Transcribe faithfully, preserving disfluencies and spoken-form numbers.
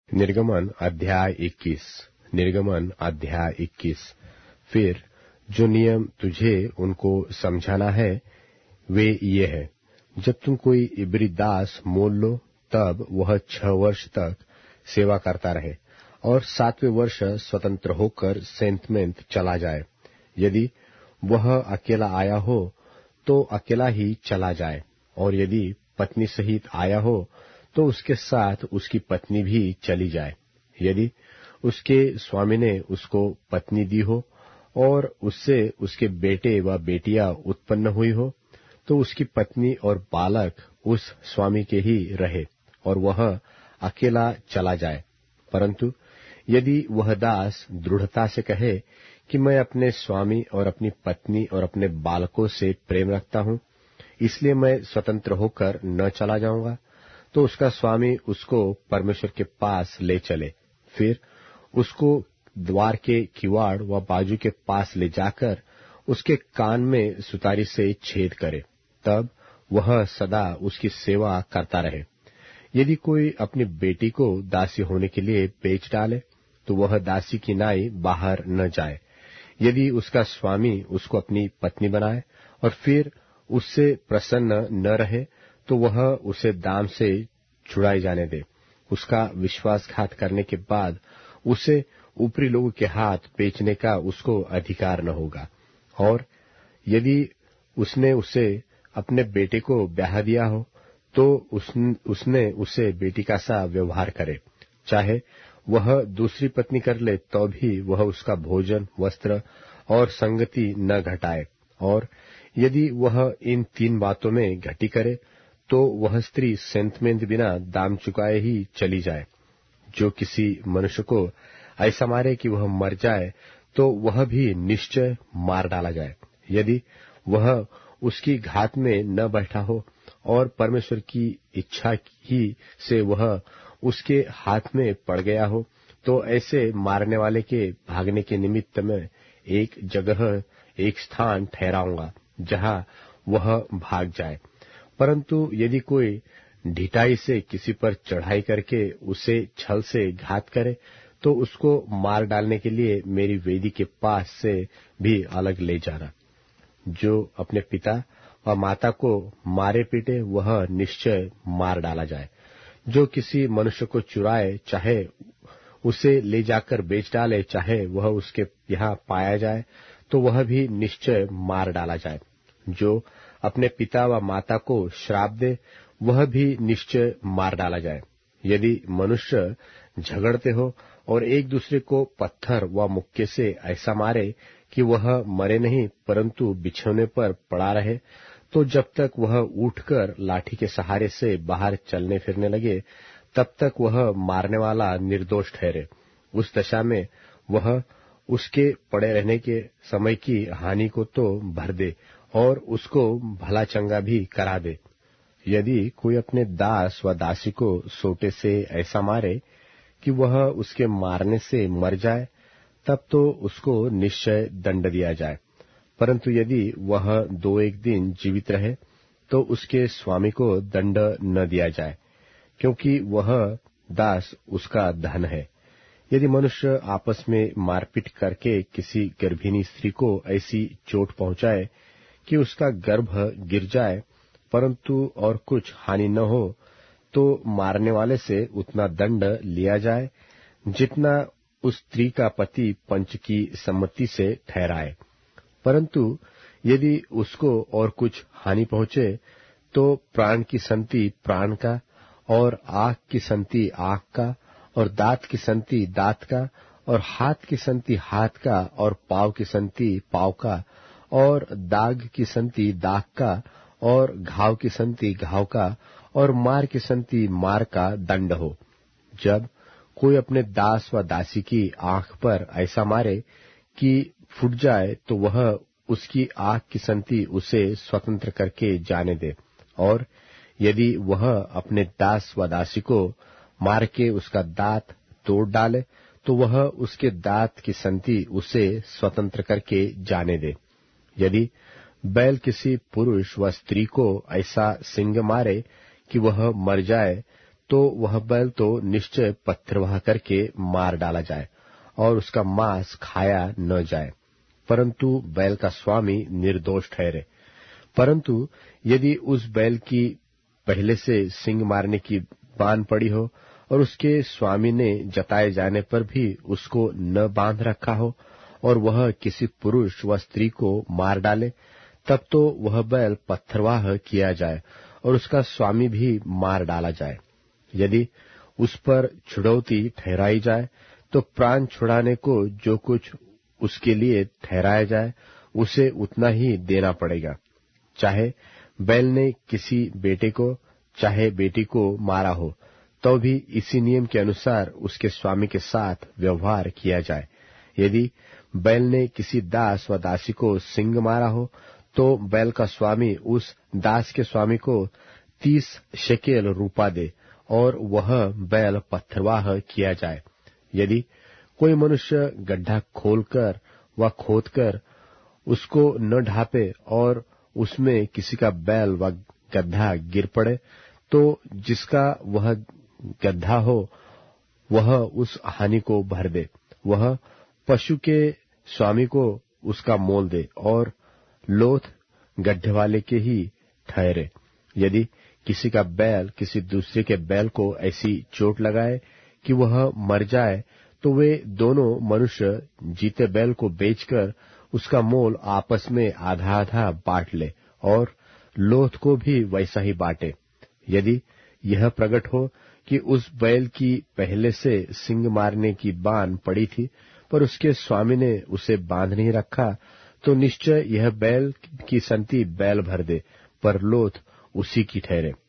निर्गमन अध्याय इक्कीस। निर्गमन अध्याय इक्कीस। फिर जो नियम तुझे उनको समझाना है वे ये है, जब तुम कोई इब्री दास मोल लो तब वह छह वर्ष तक सेवा करता रहे और सातवें वर्ष स्वतंत्र होकर सेंतमेंत चला जाए। यदि वह अकेला आया हो तो अकेला ही चला जाए, और यदि पत्नी सहित आया हो तो उसके साथ उसकी पत्नी भी चली जाए। यदि उसके स्वामी ने उसको पत्नी दी हो और उससे उसके बेटे व बेटियां उत्पन्न हुई हो तो उसकी पत्नी और बालक उस स्वामी के ही रहे और वह अकेला चला जाए। परंतु यदि वह दास दृढ़ता से कहे कि मैं अपने स्वामी और अपनी पत्नी और अपने बालकों से प्रेम रखता हूं, इसलिए मैं स्वतंत्र होकर न चला जाऊंगा, तो उसका स्वामी उसको परमेश्वर के पास ले चले। फिर उसको द्वार के किवाड़ व बाजू के पास ले जाकर उसके कान में सुतारी से छेद करे, तब वह सदा उसकी सेवा करता रहे। यदि कोई अपनी बेटी को दासी होने के लिए बेच डाले तो वह दासी की नाई बाहर न जाए। यदि उसका स्वामी उसको अपनी पत्नी बनाए और फिर उससे प्रसन्न न रहे तो वह उसे दाम से छुड़ाई जाने दे। उसका विश्वासघात करने के बाद उसे ऊपरी लोगों के हाथ बेचने का उसको अधिकार न होगा। और यदि उसने उसे अपने बेटे को ब्याह दिया हो तो उसने, उसने उसे बेटी का सा व्यवहार करे, चाहे वह दूसरी पत्नी कर ले तो भी वह उसका भोजन, वस्त्र और संगति न घटाए। और यदि वह इन तीन बातों में घटी करे तो वह स्त्री सेंतमेंत बिना दाम चुकाए ही चली जाए। जो किसी मनुष्य को ऐसा मारे कि वह मर जाए तो वह भी निश्चय मार डाला जाए। यदि वह उसकी घात में न बैठा हो और परमेश्वर की इच्छा ही से वह उसके हाथ में पड़ गया हो, तो ऐसे मारने वाले के भागने के निमित्त में एक जगह, एक स्थान ठहराऊंगा जहां वह भाग जाए। परंतु यदि कोई ढिठाई से किसी पर चढ़ाई करके उसे छल से घात करे तो उसको मार डालने के लिए मेरी वेदी के पास से भी अलग ले जाना। जो अपने पिता व माता को मारे पीटे वह निश्चय मार डाला जाए। जो किसी मनुष्य को चुराए, चाहे उसे ले जाकर बेच डाले, चाहे वह उसके यहाँ पाया जाए, तो वह भी निश्चय मार डाला जाए। जो अपने पिता व माता को श्राप दे वह भी निश्चय मार डाला जाए। यदि मनुष्य झगड़ते हो और एक दूसरे को पत्थर व मुक्के से ऐसा मारे कि वह मरे नहीं परंतु बिछौने पर पड़ा रहे, तो जब तक वह उठकर लाठी के सहारे से बाहर चलने फिरने लगे तब तक वह मारने वाला निर्दोष ठहरे। उस दशा में वह उसके पड़े रहने के समय की हानि को तो भर दे और उसको भला चंगा भी करा दे। यदि कोई अपने दास व दासी को सोटे से ऐसा मारे कि वह उसके मारने से मर जाए, तब तो उसको निश्चय दंड दिया जाए। परंतु यदि वह दो एक दिन जीवित रहे तो उसके स्वामी को दंड न दिया जाए, क्योंकि वह दास उसका धन है। यदि मनुष्य आपस में मारपीट करके किसी गर्भिणी स्त्री को ऐसी चोट पहुंचाए कि उसका गर्भ गिर जाए परंतु और कुछ हानि न हो, तो मारने वाले से उतना दंड लिया जाए जितना उस स्त्री का पति पंच की सम्मति से ठहराए। परंतु यदि उसको और कुछ हानि पहुंचे तो प्राण की संति प्राण का, और आँख की संति आँख का, और दांत की संति दांत का, और हाथ की संति हाथ का, और पाँव की संति पाँव का, और दाग की संति दाग का, और घाव की संति घाव का, और मार की संति मार का दंड हो। जब कोई अपने दास व दासी की आंख पर ऐसा मारे कि फूट जाए तो वह उसकी आंख की संति उसे स्वतंत्र करके जाने दे। और यदि वह अपने दास व दासी को मार के उसका दांत तोड़ डाले तो वह उसके दांत की संति उसे स्वतंत्र करके जाने दे। यदि बैल किसी पुरुष व स्त्री को ऐसा सिंग मारे कि वह मर जाए तो वह बैल तो निश्चय पथरवाह करके मार डाला जाए और उसका मांस खाया न जाए, परंतु बैल का स्वामी निर्दोष ठहरे। परंतु यदि उस बैल की पहले से सींग मारने की बान पड़ी हो और उसके स्वामी ने जताए जाने पर भी उसको न बांध रखा हो और वह किसी पुरुष व स्त्री को मार डाले, तब तो वह बैल पथरवाह किया जाए और उसका स्वामी भी मार डाला जाए। यदि उस पर छुड़ौती ठहराई जाए तो प्राण छुड़ाने को जो कुछ उसके लिए ठहराया जाए उसे उतना ही देना पड़ेगा, चाहे बैल ने किसी बेटे को चाहे बेटी को मारा हो, तो भी इसी नियम के अनुसार उसके स्वामी के साथ व्यवहार किया जाए। यदि बैल ने किसी दास व दासी को सींग मारा हो, तो बैल का स्वामी उस दास के स्वामी को तीस शेकेल रूपा दे और वह बैल पथरवाह किया जाए। यदि कोई मनुष्य गड्ढा खोलकर व खोदकर उसको न ढापे और उसमें किसी का बैल व गड्ढा गिर पड़े, तो जिसका वह गड्ढा हो वह उस हानि को भर दे, वह पशु के स्वामी को उसका मोल दे और लोथ गड्ढे वाले के ही ठहरे। यदि किसी का बैल किसी दूसरे के बैल को ऐसी चोट लगाए कि वह मर जाए, तो वे दोनों मनुष्य जीते बैल को बेचकर उसका मोल आपस में आधा आधा बांट ले और लोथ को भी वैसा ही बांटे। यदि यह प्रकट हो कि उस बैल की पहले से सींग मारने की बान पड़ी थी पर उसके स्वामी ने उसे बांध नहीं रखा, तो निश्चय यह बैल की संति बैल भर दे, पर लोथ उसी की ठहरे।